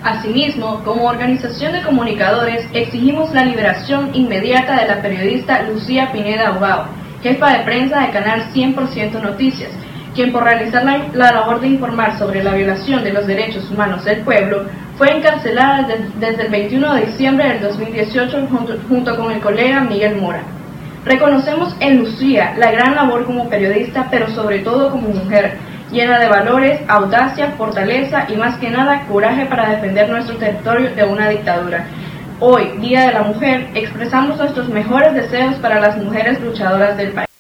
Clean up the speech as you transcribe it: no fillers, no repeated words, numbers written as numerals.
Asimismo, como organización de comunicadores, exigimos la liberación inmediata de la periodista Lucía Pineda Ubao, jefa de prensa de Canal 100% Noticias, quien por realizar la labor de informar sobre la violación de los derechos humanos del pueblo, fue encarcelada desde el 21 de diciembre del 2018 junto con el colega Miguel Mora. Reconocemos en Lucía la gran labor como periodista, pero sobre todo como mujer, llena de valores, audacia, fortaleza y más que nada coraje para defender nuestro territorio de una dictadura. Hoy, Día de la Mujer, expresamos nuestros mejores deseos para las mujeres luchadoras del país.